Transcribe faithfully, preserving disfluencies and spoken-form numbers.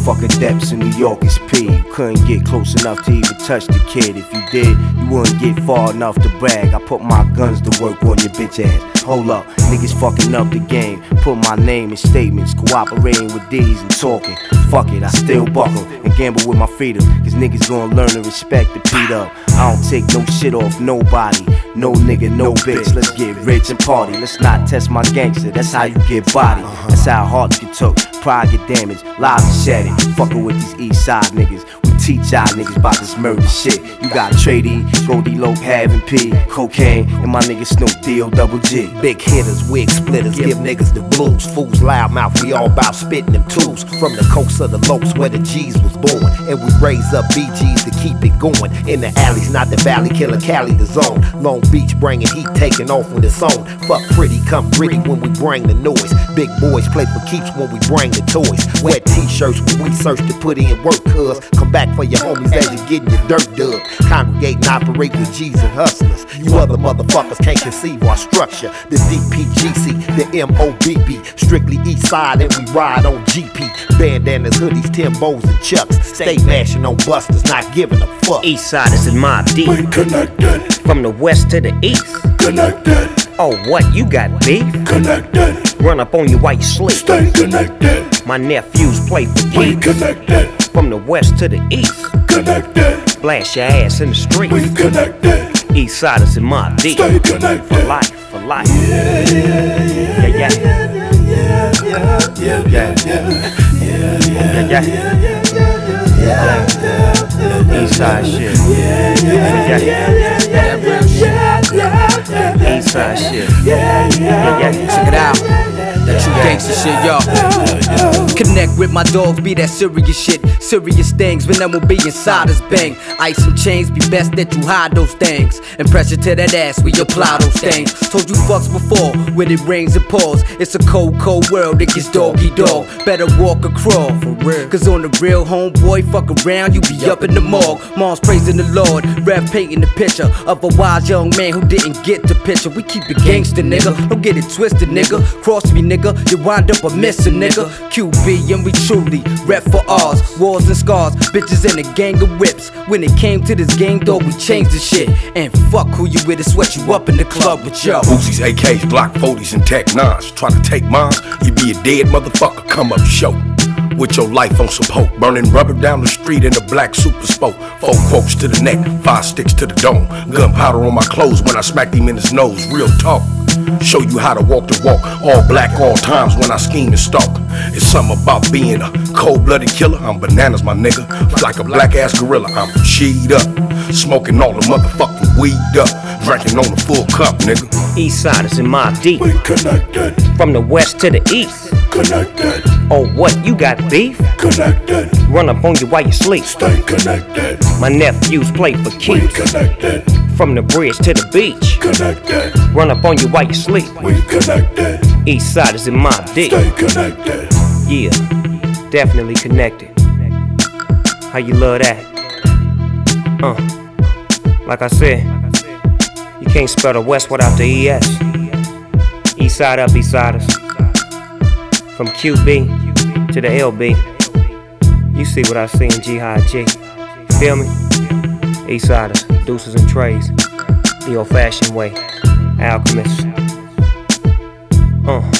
Motherfucker depths in New York is P. You couldn't get close enough to even touch the kid. If you did, you wouldn't get far enough to brag. I put my guns to work on your bitch ass. Hold up, niggas fucking up the game. Put my name in statements, cooperating with these and talking. Fuck it, I still buckle and gamble with my freedom. Cause niggas gonna learn to respect the beat up. I don't take no shit off nobody. No nigga, no bitch. Let's get rich and party. Let's not test my gangster. That's how you get body. That's how hearts get took, pride get damaged, lives are shattered. Fucking with these east side niggas. We teach y'all niggas about this murder shit. You got Trady, Goldie Loke, Having P, cocaine, and my nigga Snoop D O double G. Big hitters, wig splitters, give niggas the blues. Fools loudmouth, we all about spitting them tools. From the coast of the Lopes where the G's was born. And we raise up B Gs to keep it going. In the alleys, not the valley, killer Cali the zone. Long Beach bringing heat, taking off on its own. Fuck pretty, come gritty when we bring the noise. Big boys play for keeps when we bring the toys. Wet t-shirts when we search to put in work, cuz. Come back for your homies as you getting your dirt dug. Congregate and operate with G's and hustlers. You other motherfuckers can't conceive our structure. The D P G C, the M O B B. Strictly east side and we ride on G P. Bandanas, hoodies, Timbos and Chucks. Stay mashing on busters, not giving a fuck. East side is in my D. We connected. From the west to the east. Connected. Oh, what? You got beef? Connected. Run up on you while you sleep. Stay connected. My nephews play for keeps. We connected. From the west to the east. Connected. Blast your ass in the street. We connected. East side is in my D. Stay connected. For life, for life. Yeah, yeah, yeah, Yeah, yeah. yeah, yeah, yeah, yeah, yeah, yeah, Yeah, yeah. East side shit. Yeah, yeah, yeah. East side shit. Yeah, yeah. Check it out. That true gangsta shit, yo. Connect with my dogs, be that serious shit. Serious things, when them will be inside us, bang. Ice and chains, be best that you hide those things. And pressure to that ass, we apply those things. Told you fucks before, when it rains and pours. It's a cold, cold world, it gets doggy dog. Better walk or crawl, for real. Cause on the real, homeboy, fuck around, you be up in the morgue. Mom's praising the Lord, Rev painting the picture of a wise young man who didn't get the picture. We keep it gangster, nigga. Don't get it twisted, nigga. Cross me, nigga. You wind up a missing, nigga. Q B and we truly rep for ours. Wars and scars, bitches and a gang of whips. When it came to this game, though, we changed the shit. And fuck who you with, to sweat you up in the club with yo. Uzis, A Ks, Glock forties, and Tech nines. Try to take mine, you be a dead motherfucker. Come up show. With your life on some hope. Burning rubber down the street in a black super spoke. Four quotes to the neck, five sticks to the dome. Gunpowder on my clothes when I smacked him in his nose. Real talk. Show you how to walk the walk. All black all times when I scheme and stalk. It's something about being a cold-blooded killer. I'm bananas, my nigga. Like a black-ass gorilla. I'm cheed up. Smoking all the motherfucking weed up. Drinking on the full cup, nigga. East side is in my D. We connected. From the west to the east. Connected. Oh, what? You got beef? Connected. Run up on you while you sleep. Stay connected. My nephews play for We keeps. connected. From the bridge to the beach. Connected. Run up on you while you sleep. We connected. East side is in my D. Stay connected. Yeah, definitely connected. How you love that? Uh, like I said, you can't spell the West without the E S. East side up, east siders. From Q B to the L B. You see what I see in G High G. Feel me? East siders, deuces and trays. The old fashioned way. Alchemist. Uh.